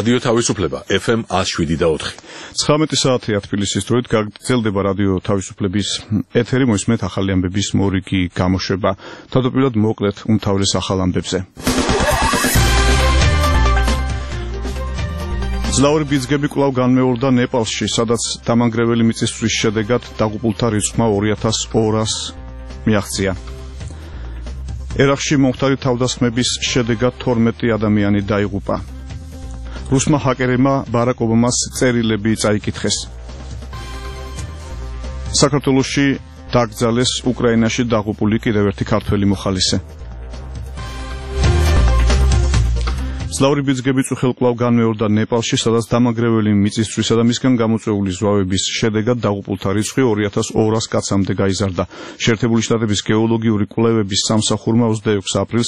რადიო თავისუფლება FM 107.4. 19 საათია თბილისის დროით გაგრძელდება რადიო თავისუფლების ეთერი, მოისმენთ ახალი ამბების მორიგი გამოშვება. თავდაპირველად მოკლედ უმთავრეს ახალ ამბებზე. ძლავრი ბიძგები კვლავ განმეორდა ნეპალში, სადაც დამანგრეველი მიწისძვრის შედეგად დაღუპულთა რიცხვმა 2200 მიაღწია. ერაყში მომხდარი თავდასხმების შედეგად 12 ადამიანი დაიღუპა. რუსმა ჰაკერებმა ბარაკ ობამას წერილები წაიკითხეს. საქართველოში დაკრძალეს უკრაინაში დაღუპული კიდევ ერთი ქართველი მოხალისე. ძლავრი ბიძგები წუხელ კვლავ განმეორდა ნეპალში, სადაც დამანგრეველი მიწისძვრისა და მისგან გამოწვეული ზვავების შედეგად დაღუპულთა რიცხვი 2200 კაცამდე გაიზარდა. შეერთებული შტატების გეოლოგიური კვლევების სამსახურმა 26 აპრილს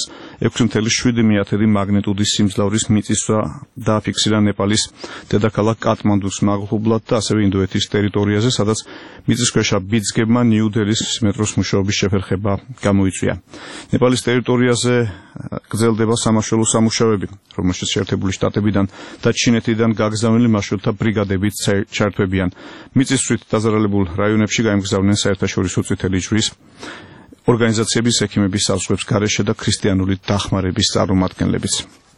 6.7 მაგნიტუდის სიმძლავრის მიწისძვრა დააფიქსირა ნეპალის დედაქალაქ კატმანდუს მაღლობლად და ასევე ინდოეთის ტერიტორიაზე, სადაც მიწისქვეშა ბიძგებმა ნიუ-დელის მეტროს მუშაობის შეფერხება გამოიწვია. ნეპალის ტერიტორიაზე გრძელდება სამაშველო სამუშაოები, რომელშიც შეერთებული შტატებიდან და ჩინეთიდან გაგზავნილი მარშრუტთა ბრიგადებით ჩართვებიან. მიწისძვრით დაზარალებულ რაიონებში გაემგზავრნენ საერთაშორისო წითელი ჯვრის ორგანიზაციების, ექიმების საზღვრებს გარეშე და ქრისტიანული დახმარების წარმომადგენლებიც.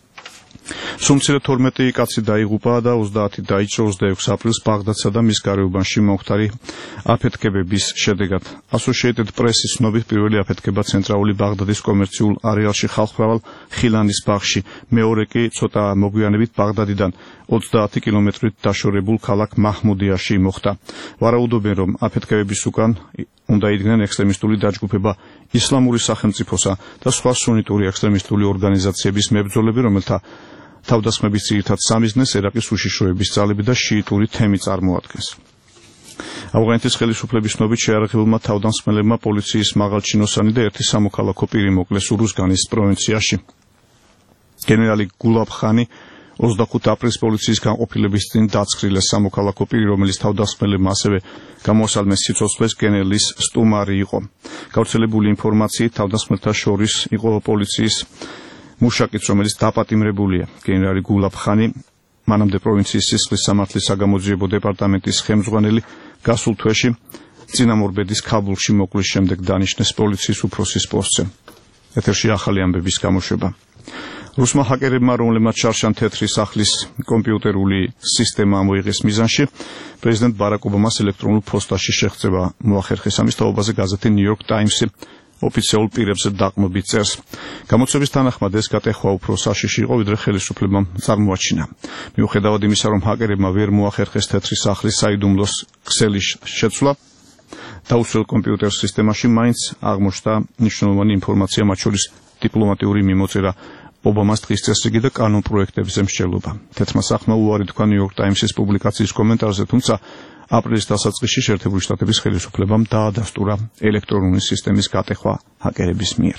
სულ 12 კაცი დაიღუპა და 30 დაიჭრა 26 აპრილს ბაღდადსა და მის გარეუბანში მომხდარი აფეთქებების შედეგად. Associated Press-ის ცნობით პირველი აფეთქება ცენტრალური ბაღდადის კომერციულ არეალში ხალხმრავალ ხილანის ბაღში, მეორე კი ცოტა მოგვიანებით ბაღდადიდან 30 კილომეტრით დაშორებულ ქალაქ მაჰმუდიაში მოხდა. ვარაუდობენ, რომ აფეთქებების უკან უნდა იდგნენ ექსტრემისტული დაჯგუფება ისლამური სახელმწიფოსა და სხვა სუნიტური ექსტრემისტული ორგანიზაციების მებრძოლები, რომელთა თავდასხმების ძირითად სამიზნეს ერაყის უშიშროების ძალები და შიიტური თემი წარმოადგენს. ავღანეთის ხელისუფლების ცნობით შეიარაღებულმა თავდამსხმელებმა პოლიციის მაღალჩინოსანი და ერთი სამოქალაქო პირი მოკლეს ურუზგანის პროვინციაში. გენერალი გულაბ ხანი 25 აპრილს პოლიციის განყოფილების წინ დაცხრილეს. სამოქალაქო პირი, რომელიც თავდამსხმელებმა ასევე გამოასალმეს სიცოცხლეს, გენერლის სტუმარი იყო. გავრცელებული ინფორმაციით თავდამსხმელთა შორის იყო პოლიციის მუშაკიც, რომელიც დაპატიმრებულია. გენერალი გულაბ ხანი, მანამდე პროვინციის სისხლის სამართლის საგამოძიებო დეპარტამენტის ხელმძღვანელი, გასულ თვეში წინამორბედის ქაბულში მოკვლის შემდეგ დანიშნეს პოლიციის უფროსის პოსტზე. ეთერში ახალი ამბების გამოშვება. რუსმა ჰაკერებმა, რომლებმაც შარშან თეთრი სახლის კომპიუტერული სისტემა მოიღეს მიზანში, პრეზიდენტ ბარაკ ობამას ელექტრონულ ფოსტაში შეღწევა მოახერხეს. ამის თაობაზე გაზეთი New York Times-ი ოფიციალურ პირებზე დაყრდნობით წერს. გამოცემის თანახმად ეს გატეხვა უფრო საშიში იყო, ვიდრე ხელისუფლებამ წარმოაჩინა. მიუხედავად იმისა, რომ ჰაკერებმა ვერ მოახერხეს თეთრი სახლის საიდუმლოს ქსელი შეცვლა, დაუცველ კომპიუტერ სისტემაში მაინც აღმოჩნდა მნიშვნელოვანი ინფორმაცია, მათ შორის დიპლომატიური მიმოწერა, ობამას დღის წესრიგი და კანონ პროექტებზე მსჯელობა. თეთრმა სახმა უარი თქვა New York Times-ის პუბლიკაციის კომენტარზე, თუმცა აპრილის დასაწყისში შეერთებული შტატების ხელისუფლებამ დაადასტურა ელექტრონული სისტემის გატეხვა ჰაკერების მიერ.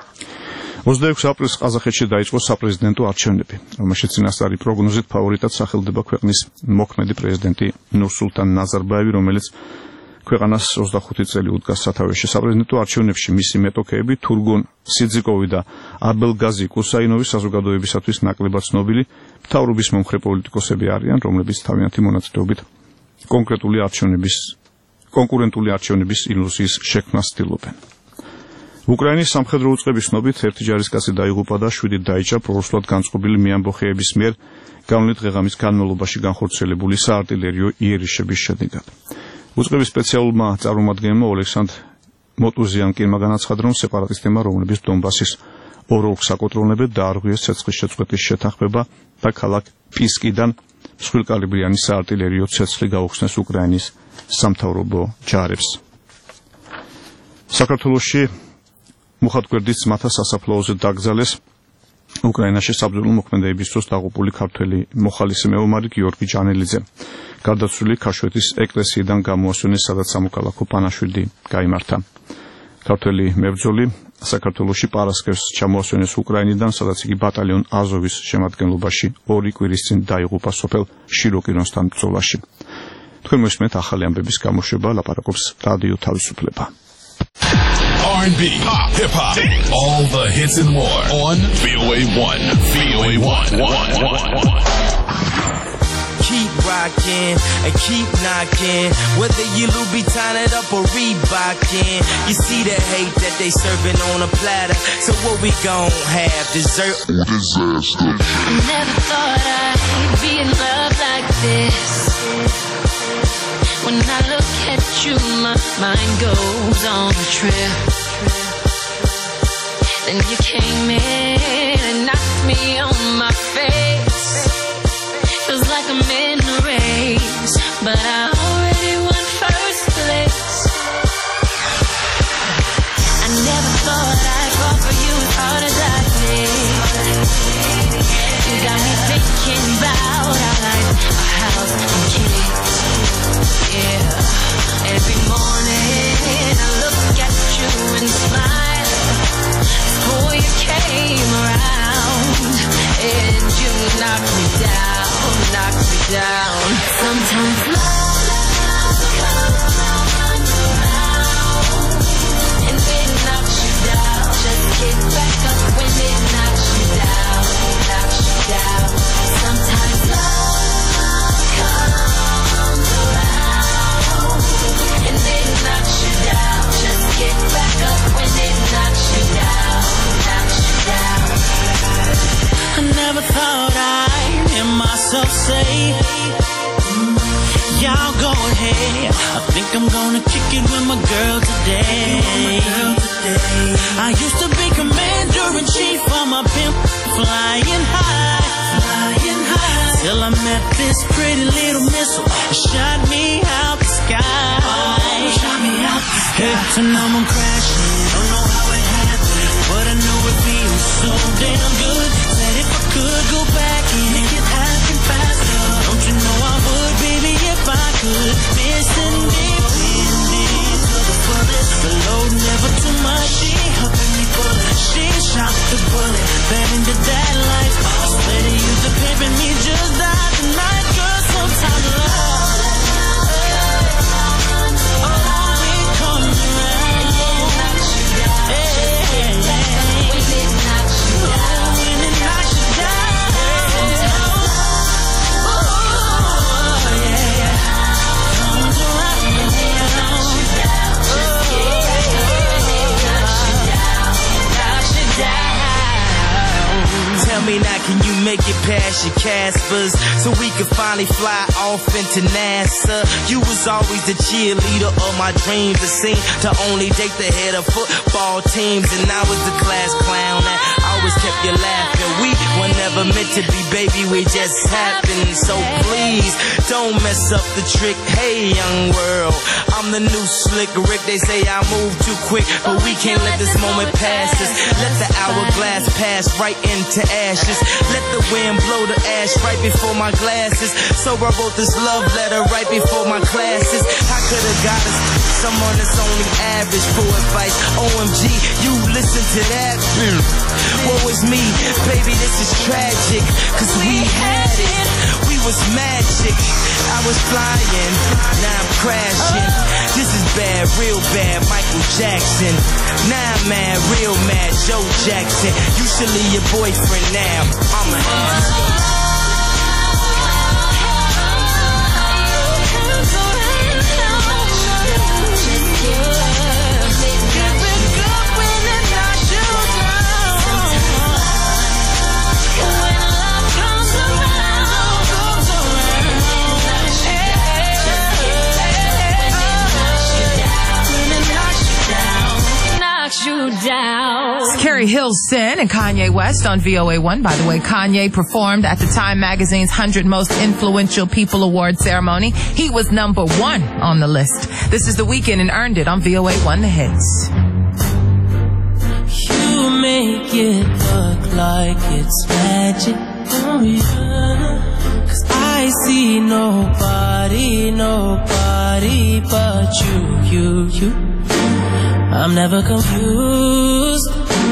26 აპრილს ყაზახეთში დაიწყო საპრეზიდენტო არჩევნები, რომელშიც წინასწარი პროგნოზით ფავორიტად სახელდება ქვეყნის მოქმედი პრეზიდენტი ნურსულტან ნაზარბაევი, რომელიც ქვეყანას 25 წელი უდგას სათავეში. საპრეზიდენტო არჩევნებში მისი მეტოქეები თურგონ სიძიკოვი და აბელგაზი კუსაინოვი საზოგადოებისათვის ნაკლებად ცნობილი მთავრობის მომხრე პოლიტიკოსები არიან, რომლებიც თავიანთი მონაწილეობით კონკურენტული არჩევნების ილუზიის შექმნას ცდილობენ. უკრაინის სამხედრო უწყების ცნობით ერთი ჯარისკაცი დაიღუპა და 7 დაიჭრა პრორუსულად განწყობილი მეამბოხეების მიერ გავლენით ღეღამის განმავლობაში განხორციელებული საარტილერიო იერიშების შედეგად. უწყების სპეციალურმა წარმომადგენელმა ოლექსანდრ მოტუზიანკინმა განაცხადა, რომ სეპარატისტებმა, რომლებიც დონბასის ორ ოლქს აკონტროლებენ, დაარღვიეს ცეცხლის შეწყვეტის შეთანხმება და ქალაქ პისკიდან მსხვილკალიბრიანი საარტილერიო ცეცხლი გაუხსნეს უკრაინის სამთავრობო ჯარებს. საქართველოში მუხათგვერდის ძმათა სასაფლაოზე დაკრძალეს უკრაინაში საბრძოლო მოქმედებების დროს დაღუპული ქართველი მოხალისე მეომარი გიორგი ჯანელიძე. გარდაცვლილი ქაშვეთის ეკლესიიდან გამოასვენეს, სადაც სამოქალაქო პანაშვიდი გაიმართა. ქართველი მებრძოლი საქართველოში პარასკევს ჩამოასვენეს უკრაინიდან, სადაც იგი ბატალიონ აზოვის შემადგენლობაში 2 კვირის წინ დაიღუპა სოფელ შიროკინოსთან ბრძოლაში. თქვენ მოსმენთ ახალი ამბების გამოშვება, ლაპარაკობს რადიო თავისუფლება. R&B, pop, hip-hop, all the hits and more on VOA 1. VOA 1. keep rocking and keep knocking. Whether you Louboutin it up or Reebokin, you see the hate that they serving on a platter. So what we gon' have, dessert or disaster? I never thought I'd be in love like this. When I look at you, my mind goes on a trip. Then you came in and knocked me on my face. Feels like I'm in a race, but I already won first place. I never thought I'd fall for you as hard as I did. You got me thinking about our life, our house and kids. Yeah, every morning I look at you and smile. Oh, you came around and you knocked me down. Sometimes love comes around and it knocks you down. Just get back up when it knocks you down. Sometimes love comes around and it knocks you down. Just get back up when it knocks you down. I never thought I'd hear myself say, y'all go ahead, I think I'm gonna kick it with my girl today. I used to be commander-in-chief of my pimp, flying high. Till I met this pretty little missile, shot me out the sky. Hey, so now I'm crashing, don't know how it happened, but I know it feels so damn good. Said if I could go back and make it happen faster, don't you know I would, baby, if I could. Missing deep into the bullet, the load never too much. She helping me bullet, she shot the bullet, back into that life. I swear to you, the pimping me just died tonight, girl. Sometimes love. Tell me now, can you make it past your Caspers so we can finally fly off into NASA? You was always the cheerleader of my dreams. It seemed to only date the head of football teams, and I was the class clown that always kept you laughing. We were never meant to be, baby, we just happened. So please, don't mess up the trick. Hey, young world, I'm the new slick Rick. They say I move too quick, but we can't let this moment pass us. Let the hourglass pass right into ashes. Let the wind blow the ash right before my glasses. So I wrote this love letter right before my classes. I could've got us someone that's only average for advice. OMG, you listen to that? Woe is me, baby, this is tragic, cause we had it, we was magic. I was flying, now I'm crashing. This is bad, real bad, Michael Jackson. Now I'm mad, real mad, Joe Jackson. You should leave your boyfriend now, I'm a ass. It's Carrie Hilson and Kanye West on VOA1. By the way, Kanye performed at the Time Magazine's 100 Most Influential People Award ceremony. He was number 1 on the list. This is The Weeknd and Earned It on VOA1 The Hits. You make it look like it's magic, oh yeah. 'Cause I see nobody but you. I'm never confused.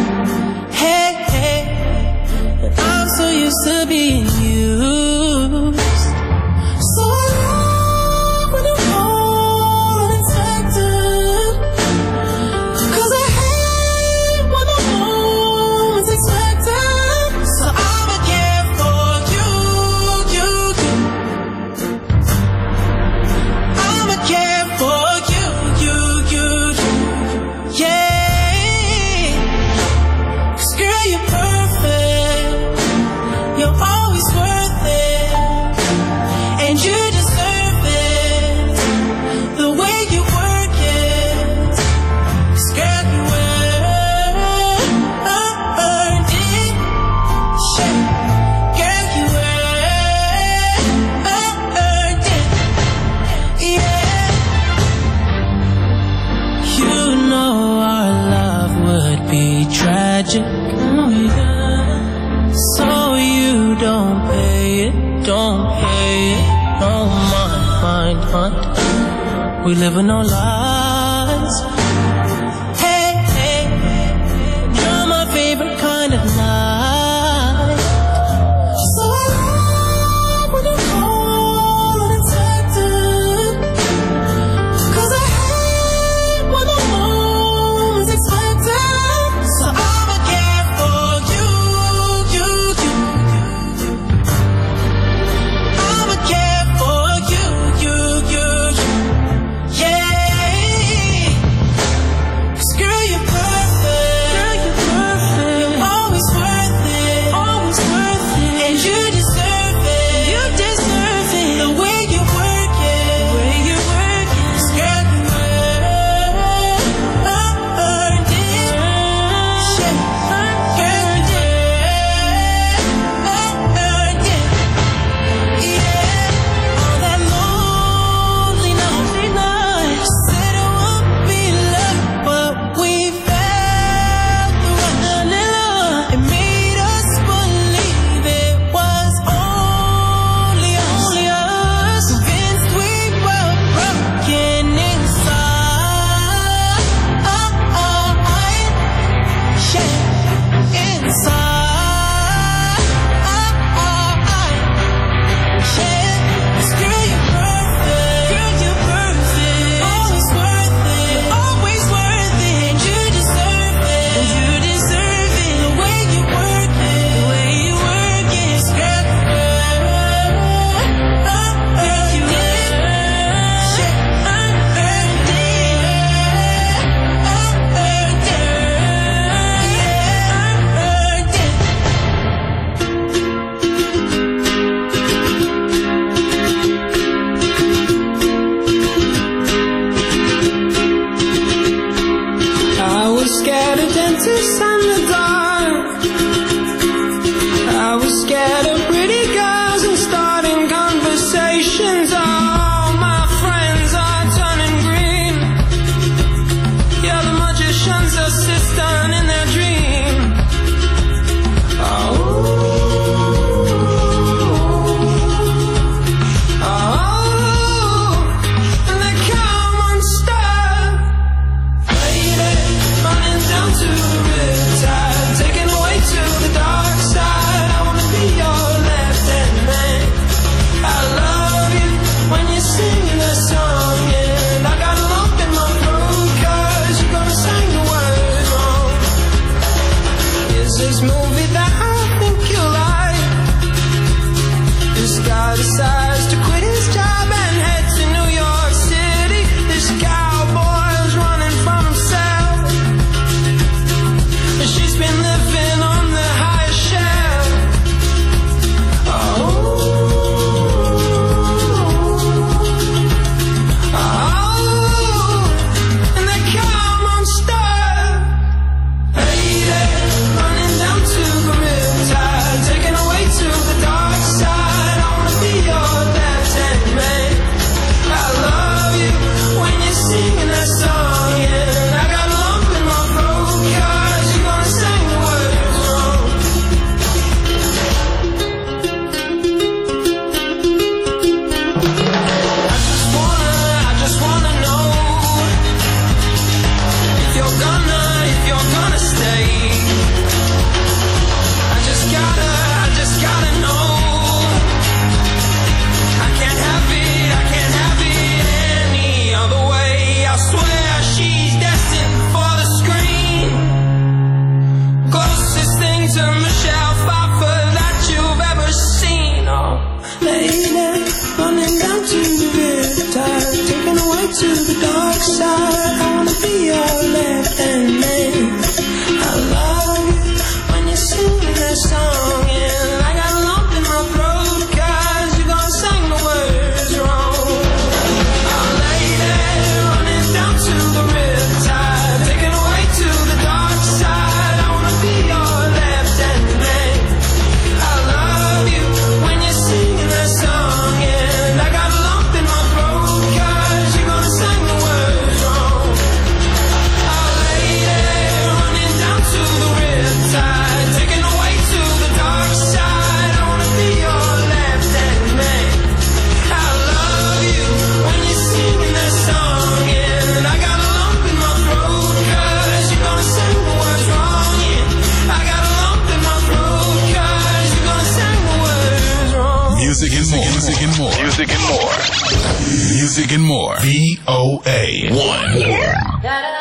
Hey, and I'm so used to being used. So long when I'm all unexpected, 'cause I hate when the moment's expected. So I'ma care for you. We living our lives. Hey, hey, you're my favorite kind of night. So I love when you call unexpected, 'cause I hate when the moment's expected. So I'ma care for you, you, you. I'ma care for you, you, you, you. Yeah. 'Cause girl, you're perfect. Girl, you're perfect. You're always worth it. Always worth it. And you deserve it. You deserve it. The way you work it. The way you work it. 'Cause girl, you earned it. Shit. Earned it. Earned it. Yeah. All that lonely night. Said it won't be love, but we felt the rush. It made us believe it was only us. Convinced we were broken inside. Yeah. Inside. Yeah. 'Cause girl, you're perfect. Girl, you're perfect. Always worth it. You're always worth it. And you deserve it. And you deserve it. The way you work it. The way you work it. 'Cause girl, you earned it. You did. Shit. Earned it. Earned it. Yeah. Earned it. I was scared of dentists and the dark. I was scared of pretty girls and starting conversations. All my friends are turning green. Yeah, the magician's assistant in their dream. Oh, and they come unstuck. Lady, running down to the riptide, taken away to the dark side. I wanna be your and more. Music and more. Music and more. VOA1.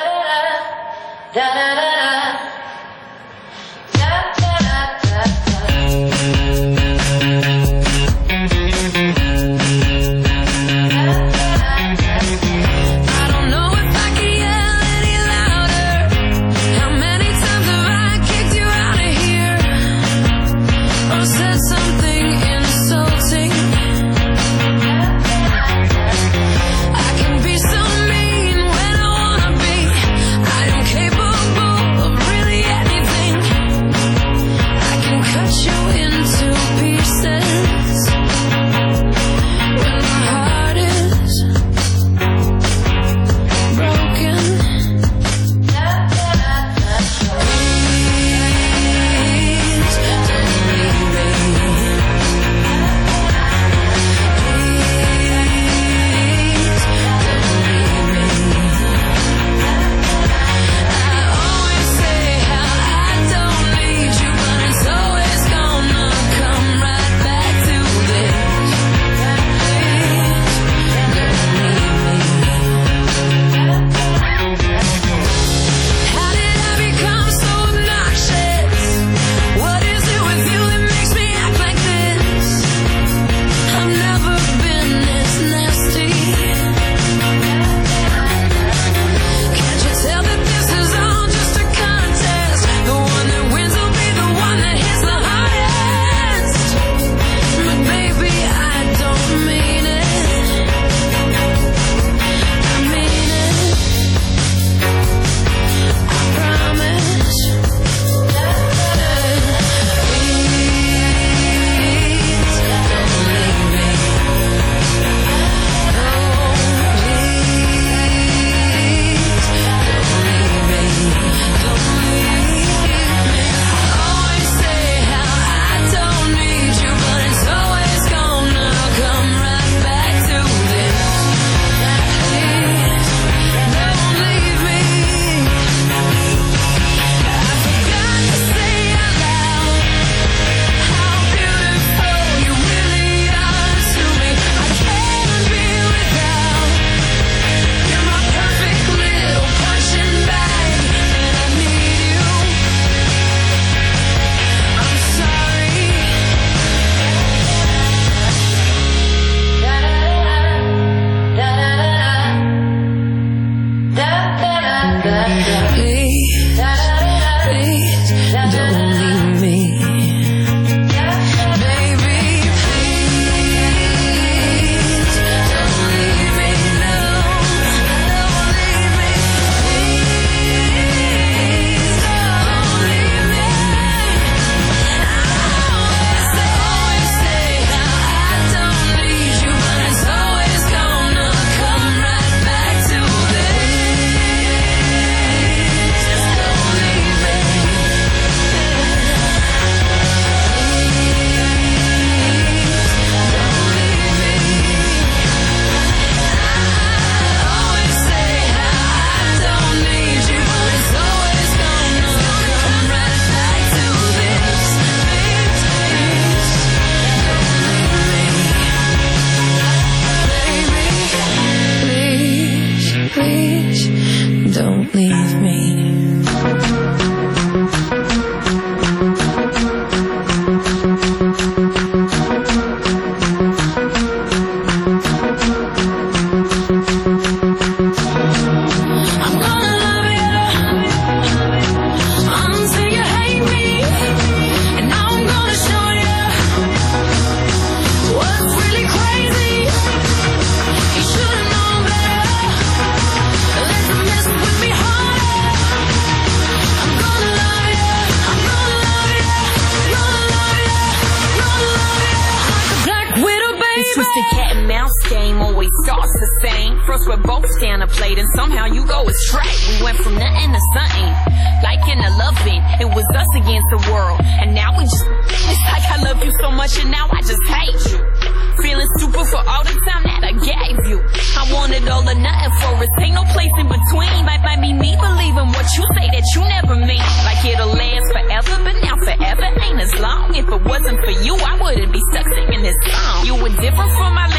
Twisted cat and mouse game always starts the same. First we're both down a plate and somehow you go astray. We went from nothing to something, like in a loving. It was us against the world, and now we just, it's like I love you so much and now I just hate you. Feeling stupid for all the time that I gave you. I wanted all or nothing for us, ain't no place in between. Might be me believing what you say that you never mean. Like it'll last forever, but now forever ain't as long. If it wasn't for you, I wouldn't be stuck singing this song. You were different from my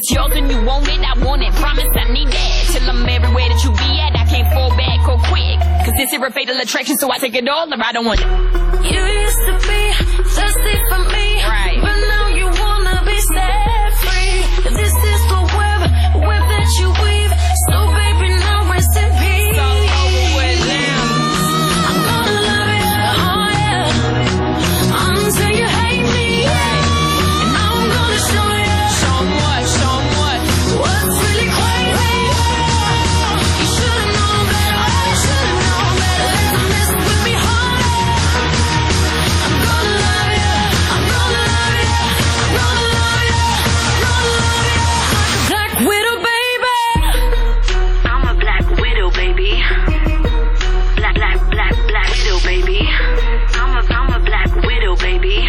it's yours and you want it, I want it. Promise I need that. Till I'm everywhere that you be at, I can't fall back or quick. Cause this is a fatal attraction, so I take it all or I don't want it. You used to be thirsty for me, Right. but now you wanna be set free. This is the web that you weave. So baby, now rest in peace. It's all over with now. I'm gonna love you, oh yeah, until you hate me, yeah. And I'm gonna show you what's really crazy. You should've known better, you should've known better than to mess with me, honey. I'm gonna love you, I'm gonna love you, I'm gonna love you, I'm gonna love you. Black Widow, baby. I'm a black widow, baby. Black widow, baby. I'm a black widow, baby.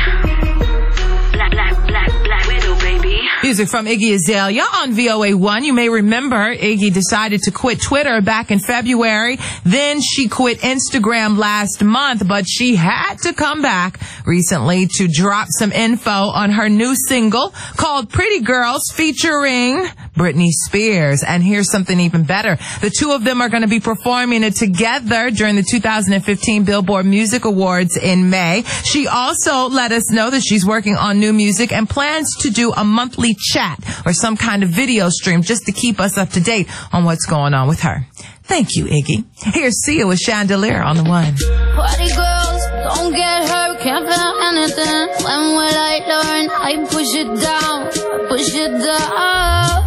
Black widow, baby. Music from Iggy Azalea on VOA1. You may remember Iggy decided to quit Twitter back in February. Then she quit Instagram last month, but she had to come back recently to drop some info on her new single called Pretty Girls featuring Britney Spears. And here's something even better. The two of them are going to be performing it together during the 2015 Billboard Music Awards in May. She also let us know that she's working on new music and plans to do a monthly chat or some kind of video stream just to keep us up to date on what's going on with her. Thank you, Iggy. Here's Sia with Chandelier on the one. Party girls, don't get hurt, can't feel anything. When will I learn? I push it down, push it down.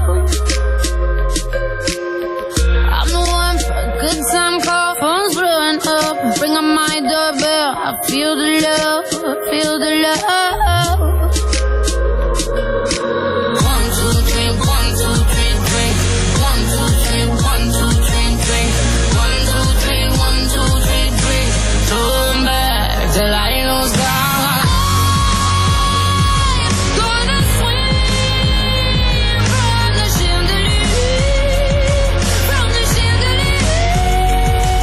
I'm the one for a good time call, phone's blowing up. Bring on my doorbell, I feel the love, I feel the love. 1, 2, 3, 1, 2, 3, drink. 1, 2, 3, 1, 2, 3, drink. 1, 2, 3, 1, 2, 3, drink. Turn back till I lose God. I'm gonna swim from the chandelier, from the chandelier.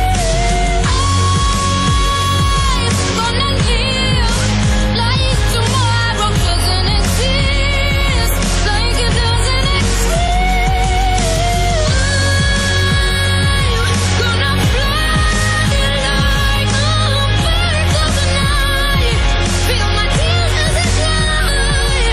I'm gonna live like tomorrow doesn't exist, like it doesn't exist. Gonna fly like a bird of the night. Feel my tears as they fly.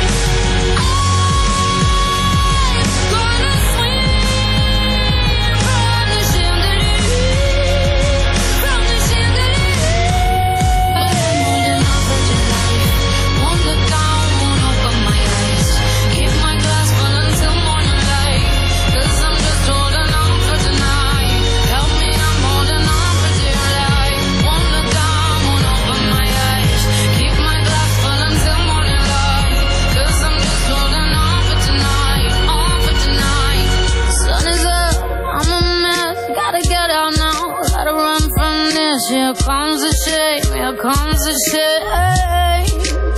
I'm gonna swim from the chandelier, from the chandelier. Holding on for your life. Won't look down, won't open my eyes. Keep my glass full until morning light. 'Cause I'm just holding on for tonight. Help me, I'm holding on for dear life. Won't look down, won't open my eyes. Keep my glass full until morning light. 'Cause I'm just holding on for tonight, on for tonight. Sun is up, I'm a mess. Gotta get out now, gotta run from this. Here comes the shame, here comes the shame.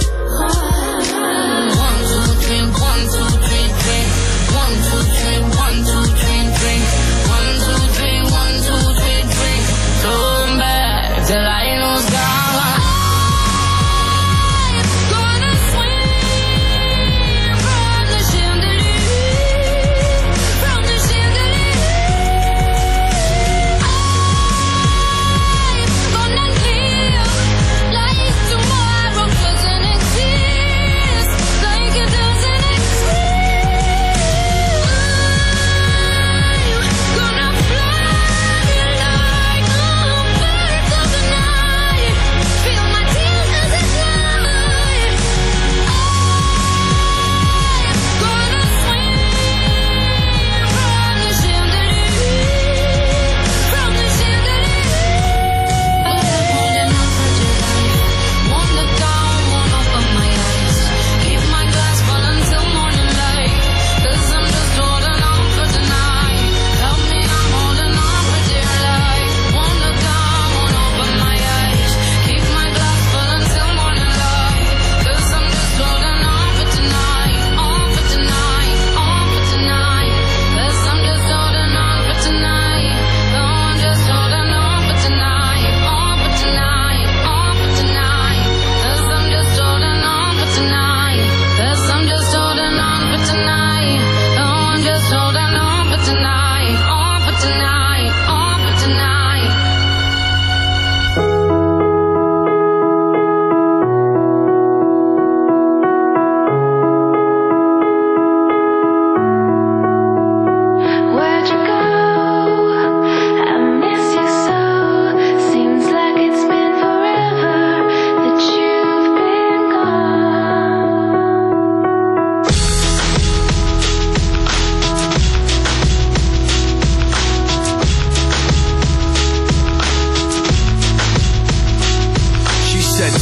1, 2, 3, 1, 2, 3, drink. 1, 2, 3, 1, 2, 3, drink. 1, 2, 3, 1, 2, 3, drink. Turn back till I lose God. I'm gonna swim from the chandelier, from the chandelier. I'm gonna live like tomorrow.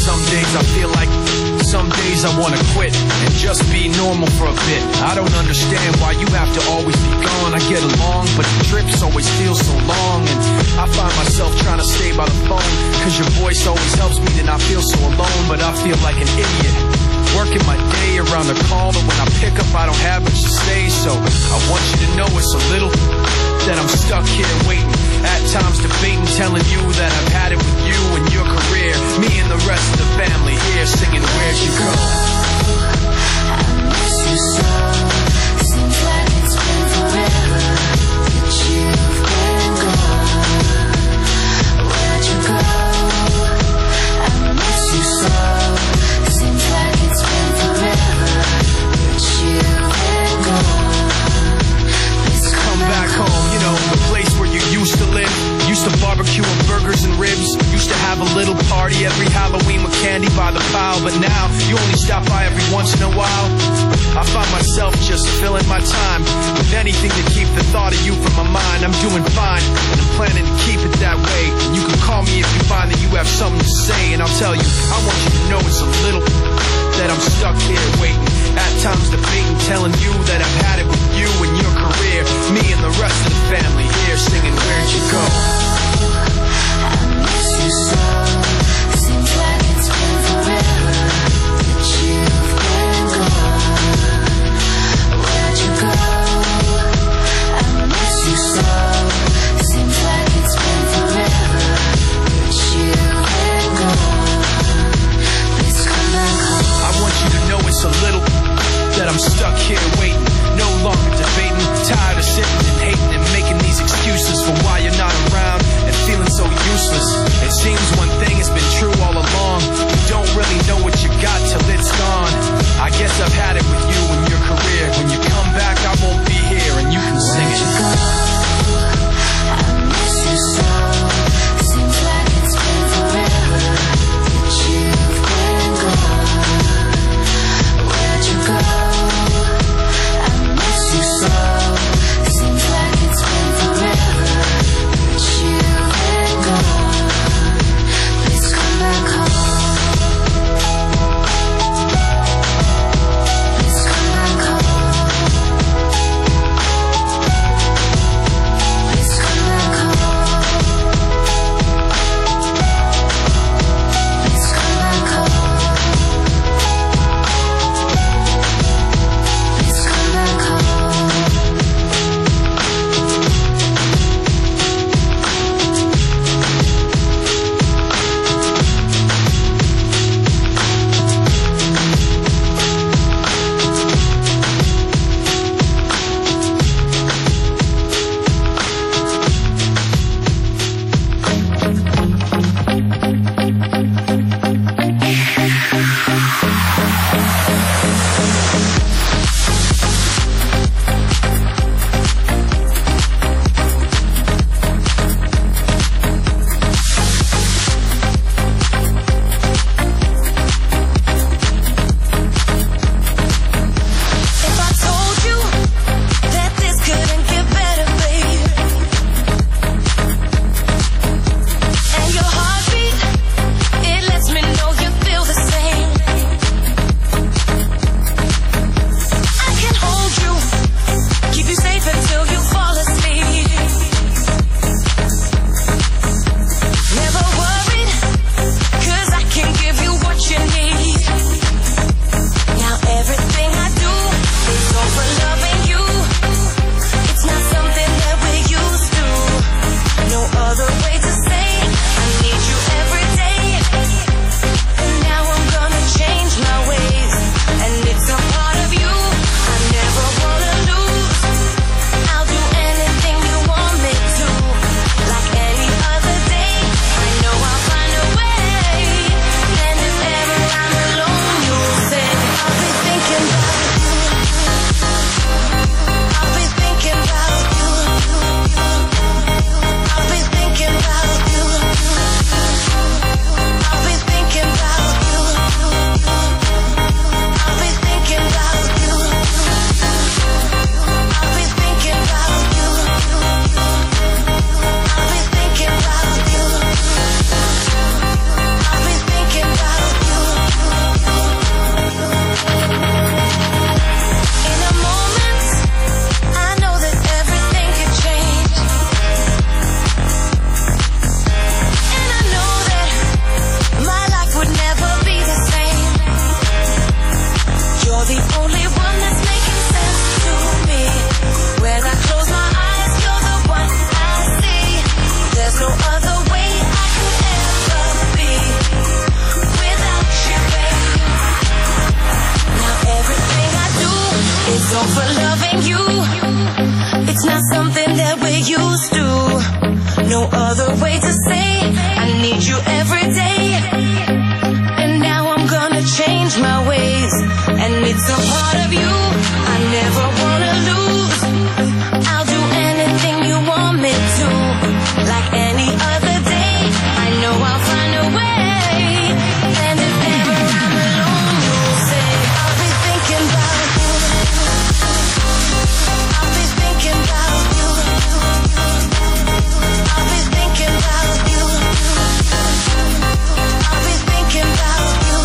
Some days I feel like, some days I wanna quit and just be normal for a bit. I don't understand why you have to always be gone. I get along, but the trips always feel so long. And I find myself trying to stay by the phone, cause your voice always helps me, then I feel so alone. But I feel like an idiot, working my day around the call, but when I pick up I don't have much to say. So I want you to know it's a little that I'm stuck here waiting, at times debating, telling you that I've had it with you and your career, me and the rest of the family here singing Where'd You Go? I miss you so. Seems like it's been forever that you've been gone. Where'd you go? I miss you so. Seems like it's been forever that you've been gone. Please come back home, you know, the place where you used to live. Used to barbecue and burgers and ribs. Used to have a little party every Halloween with candy by the pile. But now, you only stop by every once in a while. I find myself just filling my time with anything to keep the thought of you from my mind. I'm doing fine, and I'm planning to keep it that way. And you can call me if you find that you have something to say. And I'll tell you, I want you to know it's a little that I'm stuck here waiting, at times debating, telling you that I've had it with you and your career, me and the rest of the family here singing Where'd You Go? I miss you so. Seems like it's been forever that you've been gone. Where'd you go? I miss you so. Seems like it's been forever that you've been gone. Please come back home. I want you to know it's a little that I'm stuck here waiting, no longer debating, tired of sitting and hating and making these excuses for why you're not around. every day. And now I'm gonna change my ways. And it's a part of you I never wanna lose. I'll do anything you want me to. Like any other day, I know I'll find a way. And if ever I'm alone, you'll say, I'll be thinking about you. I'll be thinking about you. I'll be thinking about you. I'll be thinking about you.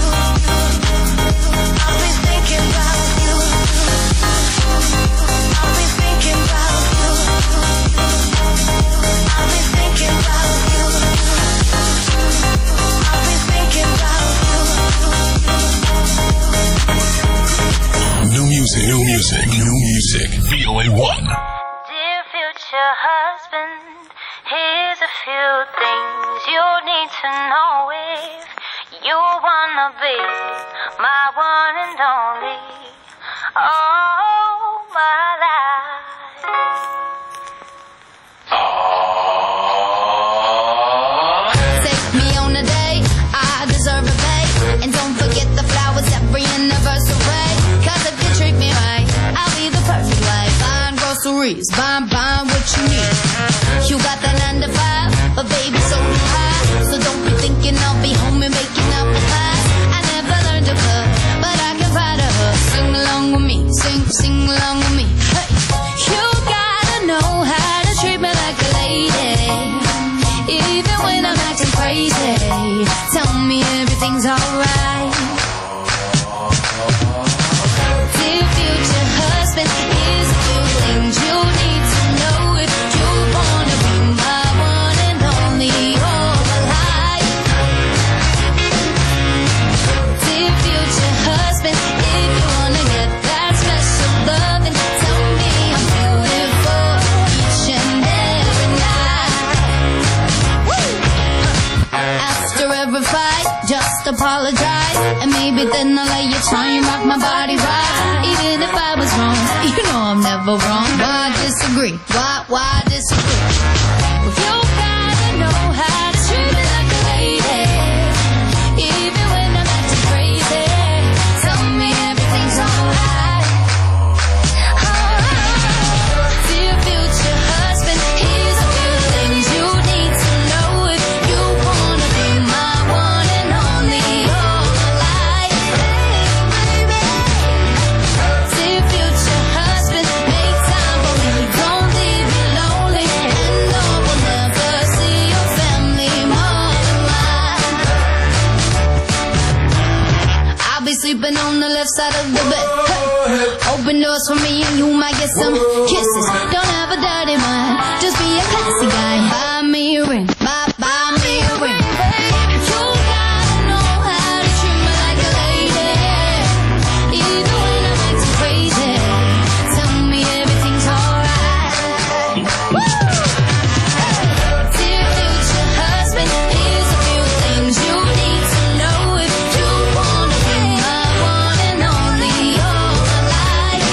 I'll be thinking about you. I'll be thinking about you. I'll be thinking about you. I'll be thinking about you. New music, new music, new music. VOA1. Dear future husband, here's a few things you need to know if you wanna be my one and only. Oh, my life. Take me on a date, I deserve a bait. And don't forget the flowers every anniversary. Cause if you treat me right, I'll be the perfect wife. Buying groceries, buying what you need. You got that 9 to 5, but baby so do I. So don't be thinking I'll be home and making up the pie. I never learned to cook, but I can find a hook. Sing along with me, sing along with me. Hey, you gotta know how to treat me like a lady. Even when I'm acting crazy, tell me everything's alright. Dear future husband, here's a few things you need to know if you wanna be my one and only all my life. Dear future husband, if you wanna get that special loving, tell me I'm beautiful each and every night. After every fight, just apologize, and maybe then I'll let you try and rock my body right. Even if I was wrong, you know I'm never wrong. Why disagree? Why disagree? Well, you gotta know how to treat me like a lady. Even when I'm acting crazy, tell me everything's alright. Dear future husband, here's a few things you need to know if you wanna be my one and only all my life. Dear future husband, make time for me, don't leave me lonely. And no one never see your family more than mine. I'll be sleeping on the left side of the bed. Hey. Open doors for me and you might get some kisses. Don't have a dirty mind, just be a classy guy. Buy me a ring, buy me a ring. You gotta know how to treat me like a lady. Even when I'm acting crazy, tell me everything's alright. Dear future husband, here's a few things you need to know if you wanna be my one and only all my life.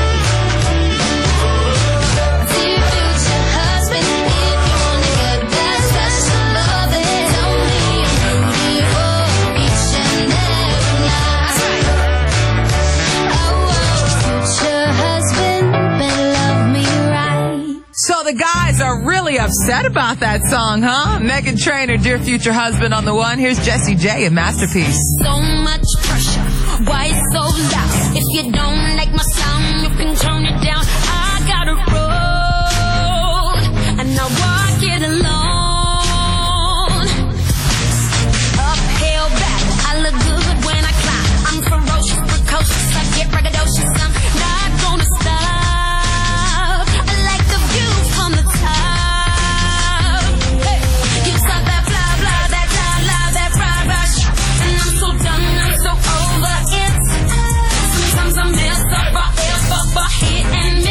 Dear future husband, if you wanna get that special loving, tell me I'm beautiful each and every night. Oh, future husband, better love me right. So the guys are really upset about that song, huh? Meghan Trainor, Dear Future Husband on the one. Here's Jessie J in Masterpiece. So much pressure, why it's so loud? If you don't like my sound, you can turn it down. I got a road, and I walk it alone. Uphill battle, I look good when I climb. I'm ferocious, precocious, I get braggadocious. I'm not gonna stop. I like the view from the top. Hey, you saw that blah blah, that loud, that rush, and I'm so done, I'm so over it. Sometimes I mess up, I ever hit and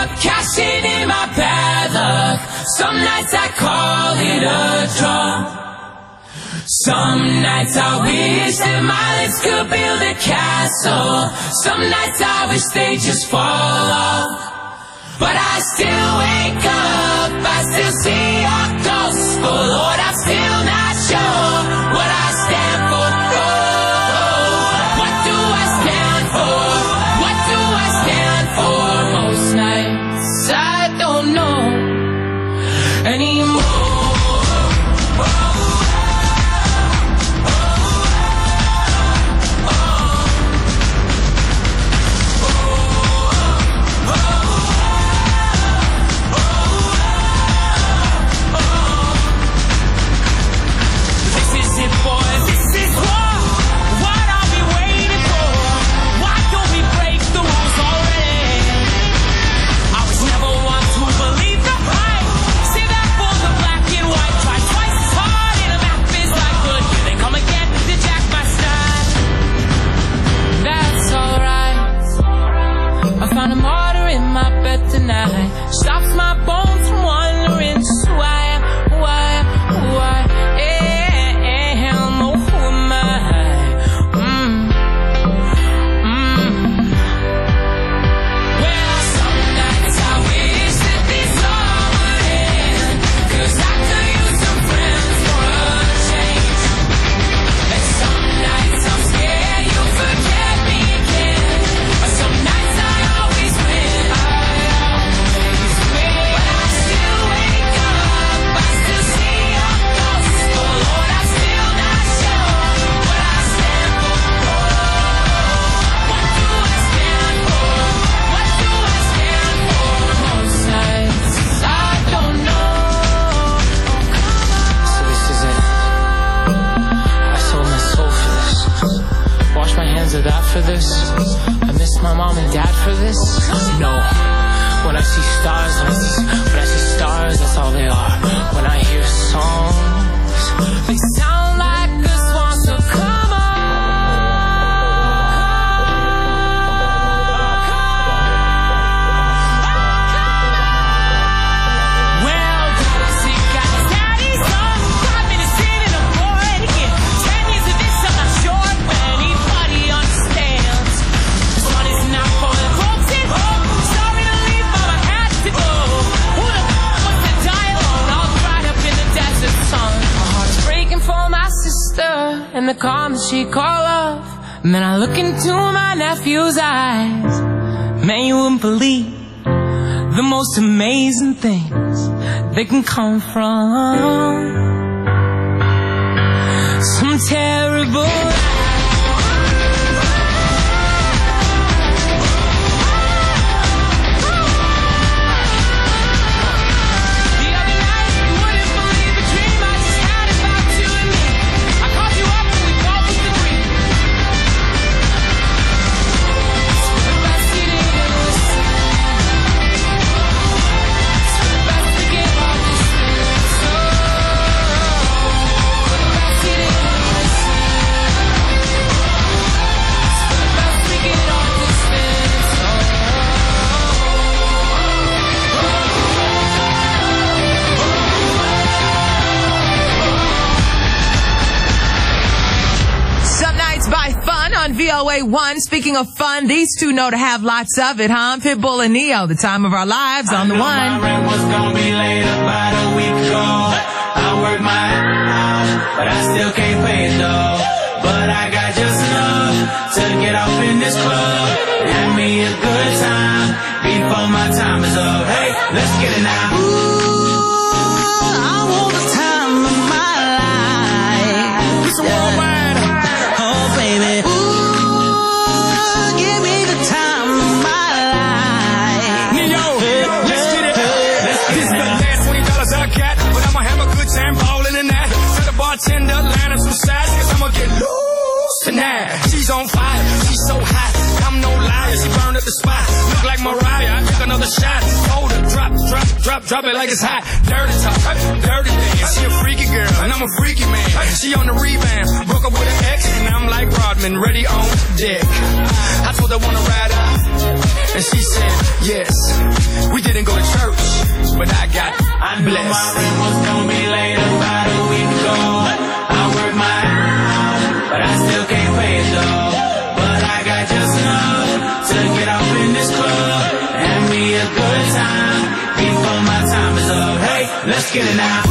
up, cashing in my bad luck. Some nights I call it a draw. Some nights I wish that my lips could build a castle. Some nights I wish they just fall off. But I still wake up, I still see your ghost. Oh Lord, I'm still not sure what I stand for. Oh, what do I stand for? What do I stand for? Most nights I don't know anymore. Stops my bones from wondering just why am, oh, who am I? Well, some nights I wish that this all would end, 'cause I could use some friends for a change. And some nights I'm scared you'll forget me again, but some nights I always win. For this, I miss my mom and dad for this. No, when I see stars, that's all they are. When I hear songs, they sound like a swan. So come on. Well, see, got daddy's son, 5 minutes in and I'm bored again. 10 years of this, I'm not sure when anybody understands. This one is not for the folks at home. Sorry to leave, but I had to go. Who the wants to die alone, all dried up in the desert sun? My heart's breaking for my sister and the calm that she called love. And then I look into my nephew's eyes. Man, you wouldn't believe the most amazing things they can come from some terrible. On VOA1, speaking of fun, these two know to have lots of it, huh? Pitbull and Neo, the time of our lives on the one. My rent was gonna be late about a week ago. I worked my ass out, but I still can't pay it though. But I got just enough to get off in this club. Have me a good time before my time is up. Hey, let's get it now. Ooh, I want the time of my life. It's a worldwide. Oh, baby. Bartender, line up some sides, 'cause I'ma get loose tonight. She's on fire, she's so hot. I'm no liar, she burned up the spot. Look like Mariah, I took another shot. Hold her, drop it like it's hot. Dirty talk, dirty dance. She a freaky girl, and I'm a freaky man. She on the rebound, broke up with an ex, and I'm like Rodman, ready on deck. I told her wanna ride out, and she said yes. We didn't go to church, but I got I knew my rent was gonna be late about a week ago. I worked my ass, but I still can't pay it though. But I got just enough to get off in this club and me a good time before my time is up. Hey, let's get it now.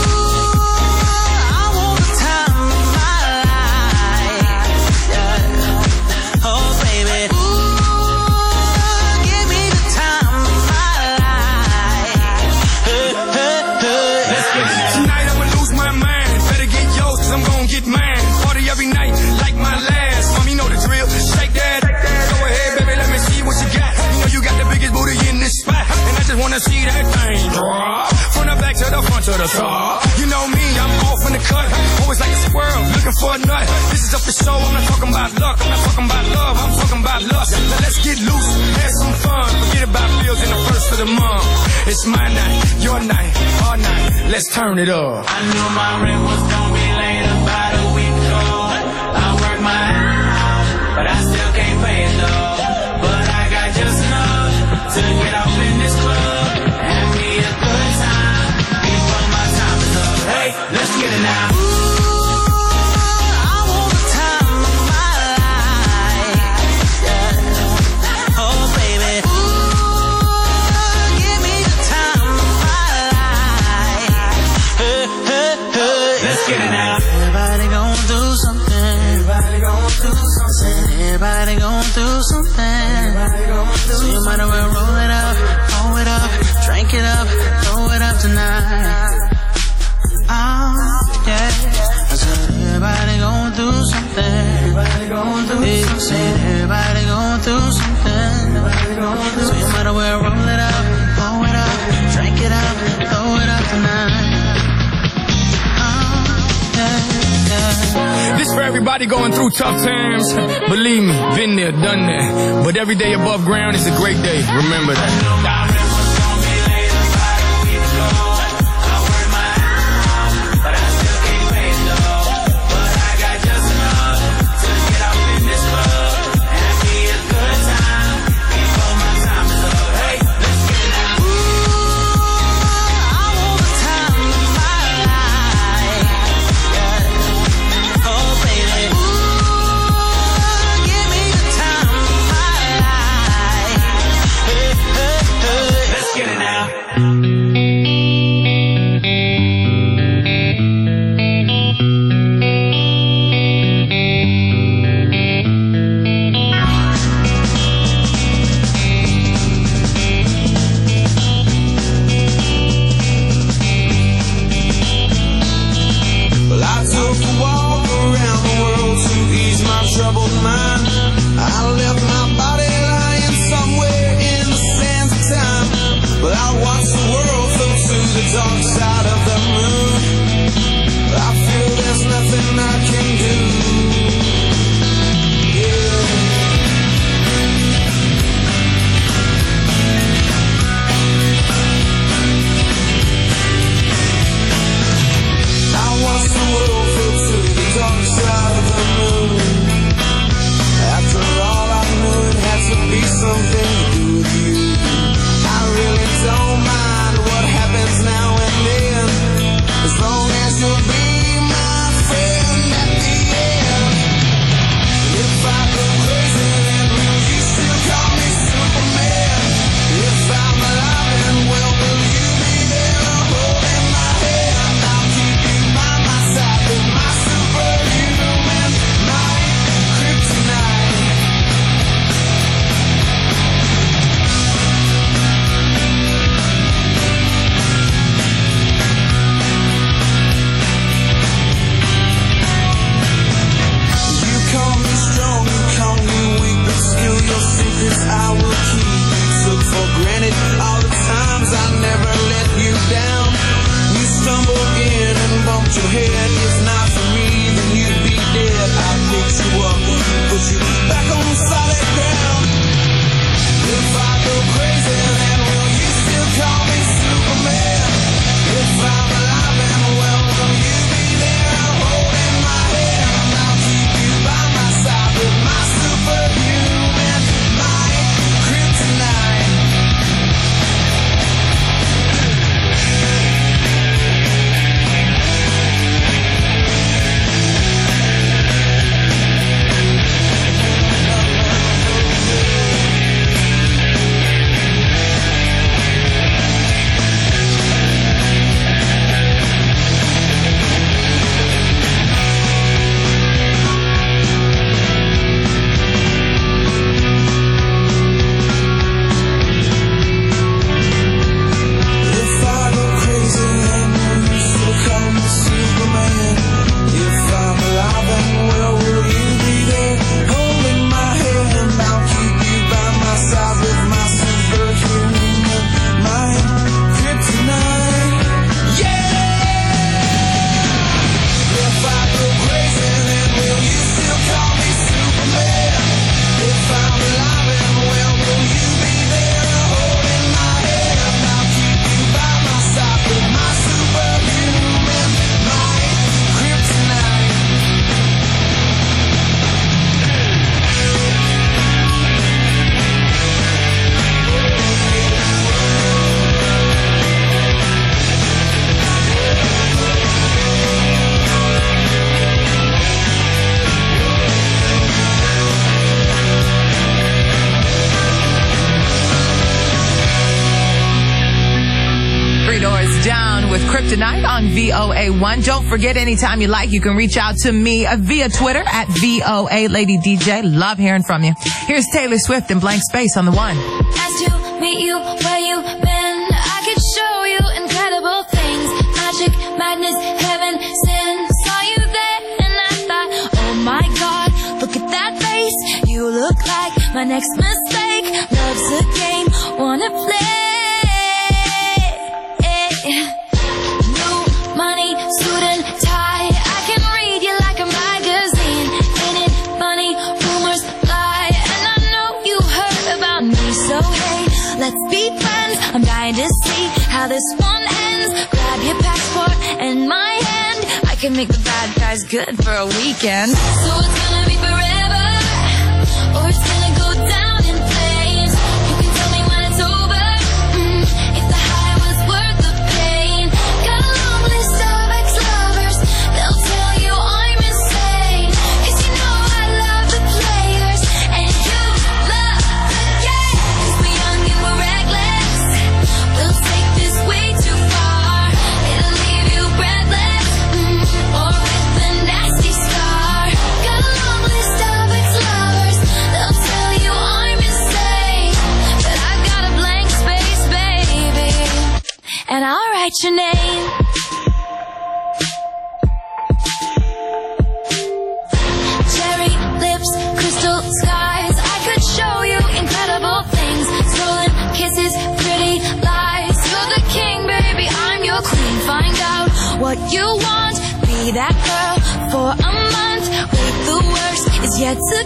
Wanna see that thing drop from the back to the front to the top. You know me, I'm off in the cut, always like a squirrel looking for a nut. This is up for show, I'm not talking about luck, I'm not talking about love, I'm talking about lust. Now let's get loose, have some fun, forget about bills in the first of the month. It's my night, your night, our night, let's turn it up. I knew my rent was gonna be late about a week ago. I worked my ass, but I still can't pay it though. But I got just enough to get off in this club. Let's get it now. I want the time of my life. Yeah. Oh, baby. Give me the time of my life. Let's get it now. Everybody gon' do something. Everybody gon' do something. Everybody gon' do something. So you might as well roll it up, pull it up, drink it up, throw it up tonight. Yeah, I said everybody gon' do something. Everybody gon' do something. Said everybody gon' do something. So you might as well roll it up, pull it up, drink it up, throw it up tonight. This for everybody going through tough times. Believe me, been there, done that. But every day above ground is a great day. Remember that. Something to do with you. I really don't mind what happens now and then. Down with Kryptonite on VOA1. Don't forget, anytime you like, you can reach out to me via Twitter at VOA Lady DJ. Love hearing from you. Here's Taylor Swift and Blank Space on the one. Asked to meet you where you been. I could show you incredible things. Magic, madness, heaven, sin. Saw you there and I thought, oh my God, look at that face. You look like my next mistake. Love's a game, wanna play. New money, suit and tie. I can read you like a magazine. Ain't it funny? Rumors lie, and I know you heard about me. So hey, let's be friends. I'm dying to see how this one ends. Grab your passport and my hand. I can make the bad guys good for a weekend. So it's gonna be forever, or it's gonna go down in flames. You can tell me when it's over, if the high was worth the pain. Got a long list of ex-lovers, they'll tell you I'm insane. 'Cause you know I love the players, and you love the game. 'Cause we're young and we're reckless, we'll take this way too far. It'll leave you breathless, or with a nasty scar. Got a long list of ex-lovers, they'll tell you I'm insane. But I've got a blank space, baby, and I'll write your name. Cherry lips, crystal skies. I could show you incredible things. Stolen kisses, pretty lies. You're the king, baby, I'm your queen. Find out what you want, be that girl for a month. Wait, the worst is yet to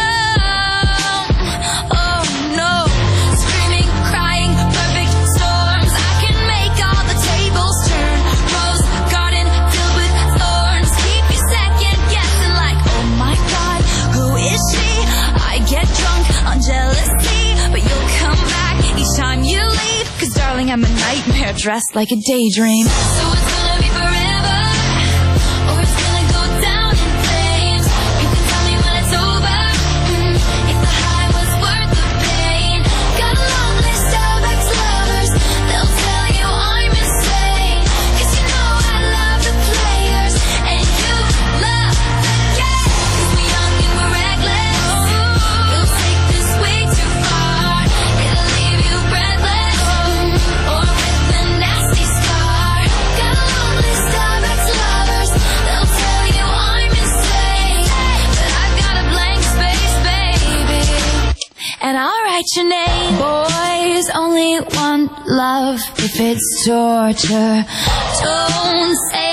come. Oh no, screaming, crying, perfect storms. I can make all the tables turn. Rose garden filled with thorns. Keep you second guessing like, oh my God, who is she? I get drunk on jealousy, but you'll come back each time you leave. 'Cause darling, I'm a nightmare dressed like a daydream. So it's gonna be forever, or it's gonna go down in flames. You can tell me when it's over, if the high was worth the pain. Got a long list of ex-lovers, they'll tell you I'm insane. 'Cause you know I love the players, and you love the game. 'Cause we're young and we're reckless, we'll take this way too far. It'll leave you breathless, or with a nasty scar. Got a long list of ex-lovers, they'll tell you I'm insane. But I've got a blank space, baby, and I'll write your name. Boys only want love if it's torture. Don't say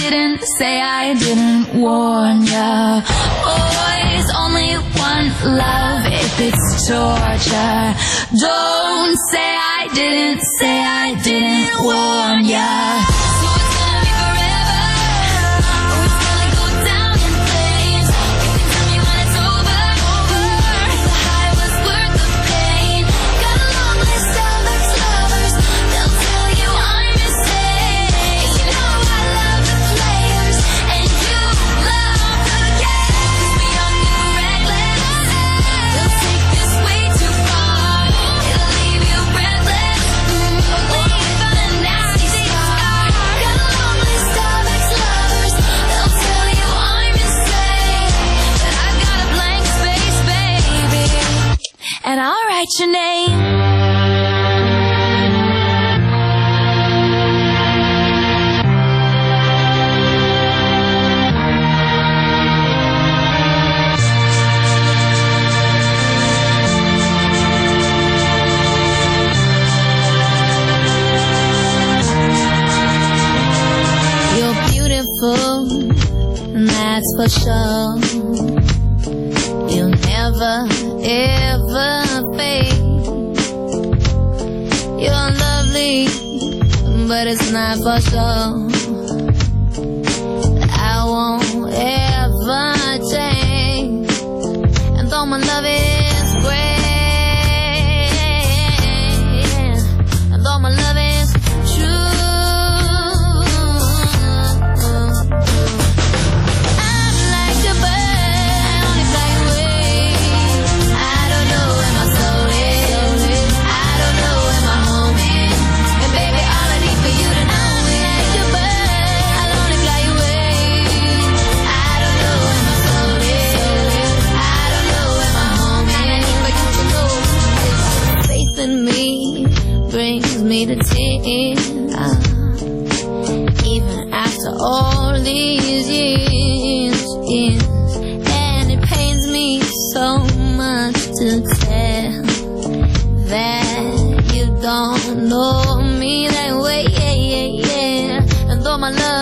I didn't warn ya. Boys only want love if it's torture. Don't say I didn't warn ya. So it's gonna be forever, or it's gonna go down in flames. You can tell me when it's over, if the high was worth the pain. Got a long list of ex-lovers, they'll tell you I'm insane. 'Cause you know I love the players, and you love the game. 'Cause we're young and we're reckless, we'll take this way too far. It'll leave you breathless, or with a nasty scar. Got a long list of ex-lovers, they'll tell you I'm insane. But I've got a blank space, baby, and I'll write your name. You're beautiful, and that's for sure. You'll never, ever fade. You're lovely, but it's not for sure. I won't ever change, and though my love is great, and though my love is true, I'm like a bird, only fly away. I don't know where my soul is, I don't know where my home is, and baby, all I need for you to know Even after all these years, and it pains me so much to tell that you don't know me that way, and though my love